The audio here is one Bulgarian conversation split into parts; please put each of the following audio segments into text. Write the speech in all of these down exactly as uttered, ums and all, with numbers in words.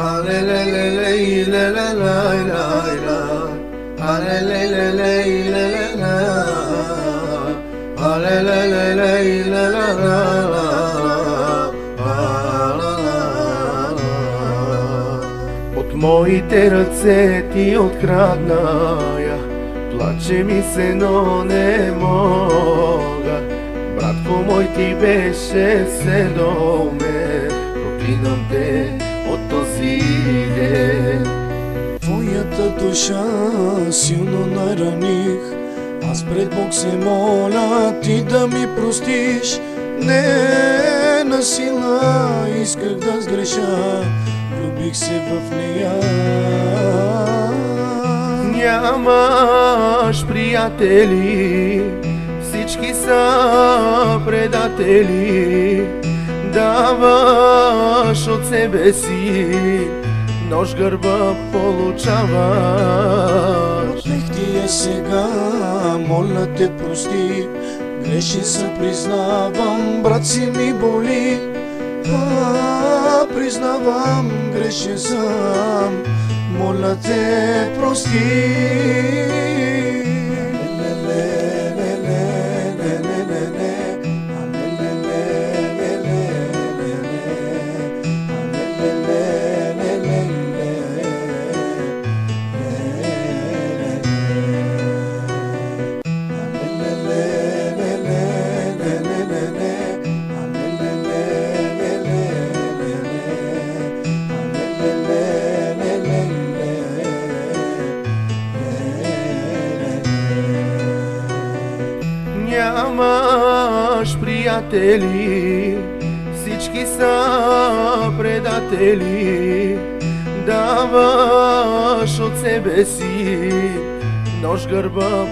От моите ръце ти открадна я, плаче ми се, но не мога. Братко мой, ти беше все до мен, проклинам те от този ден. Твоята душа силно нараних, аз пред Бог се моля ти да ми простиш. Не на сила исках да сгреша, влюбих се в нея. Нямаш приятели, всички са предатели. Даваш от себе си, нож гърба получаваш. Отнех ти я сега, моля те прости, грешен съм, признавам, брат си ми боли. А, признавам, грешен съм, моля те прости. Нямаш приятели, всички са предатели. Даваш от себе си, нож гърба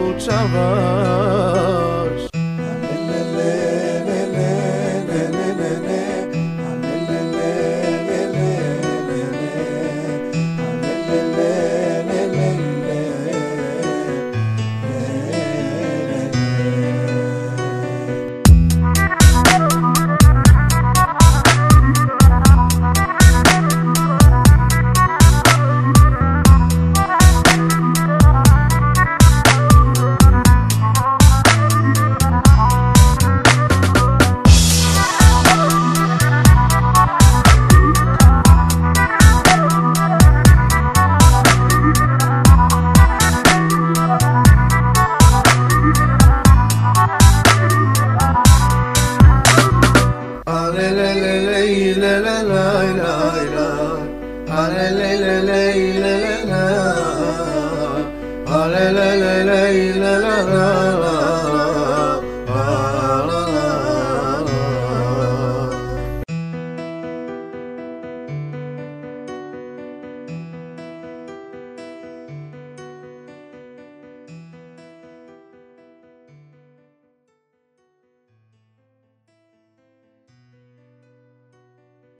получаваш. La la la la la la la.